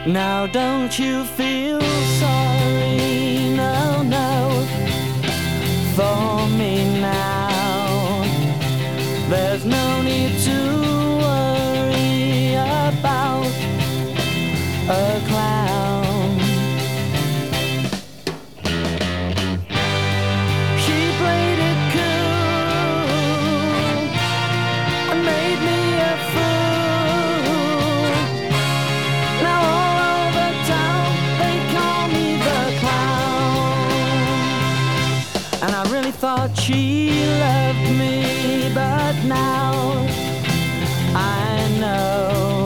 Now don't you feel sorry, no, no, for me now. There's no need to worry about a clown. She played it cool and made me a fool. Now all over town they call me the clown. And I really thought she loved me, but now I know